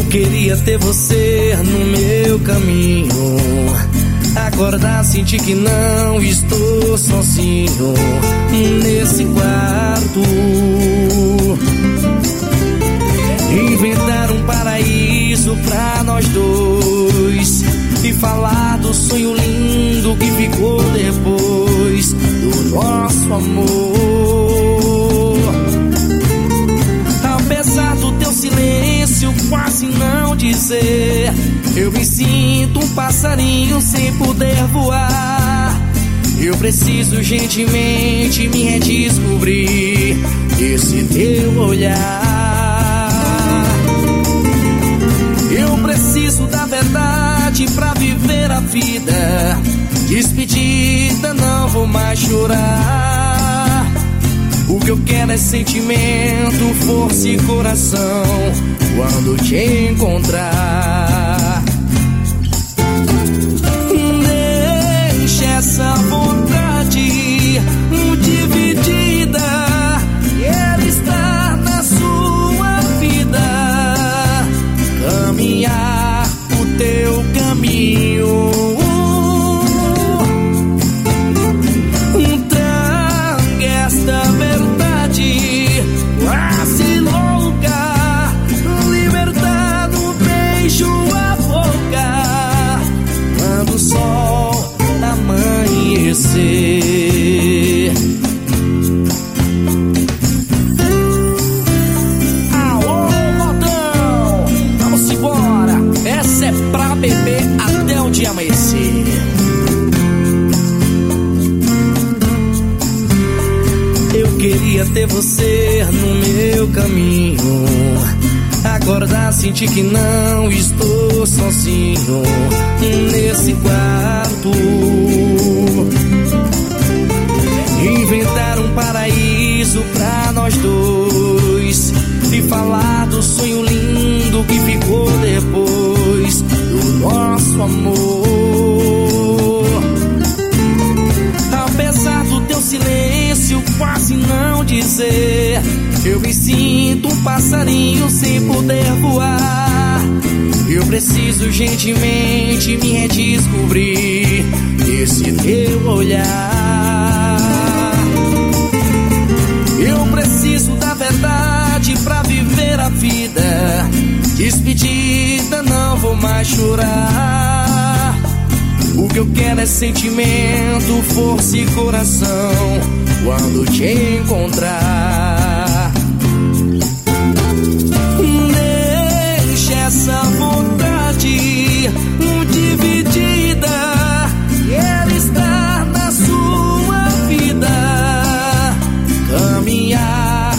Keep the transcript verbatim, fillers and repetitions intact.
queria ter você no meu caminho. Acordar, sentir que não estou sozinho nesse quarto. Inventar um paraíso pra nós dois e falar do sonho lindo que ficou depois do nosso amor. Apesar do teu silêncio quase não dizer, eu me sinto um passarinho sem poder voar. Eu preciso gentilmente me redescobrir esse teu olhar. Eu preciso da verdade pra viver a vida. Despedida, não vou mais chorar. O que eu quero é sentimento, força e coração quando te encontrar. Deixa essa vontade dividida, quero estar na sua vida, caminhar o teu caminho. Traga esta verdade quase louca, libertar no beijo a boca quando o sol amanhecer. Alô, modão, vamos embora, essa é pra beber até o dia amanhecer. Eu queria ter você no meu caminho. Acordar, sentir que não estou sozinho nesse quarto. Inventar um paraíso pra nós dois e falar do sonho lindo que ficou depois do nosso amor. Apesar do teu silêncio quase não dizer, eu me sinto um passarinho sem poder voar. Eu preciso gentilmente me redescobrir esse teu olhar. Eu preciso da verdade pra viver a vida. Despedida, não vou mais chorar. O que eu quero é sentimento, força e coração quando te encontrar. Deixa essa vontade dividida, quero estar na sua vida, caminhar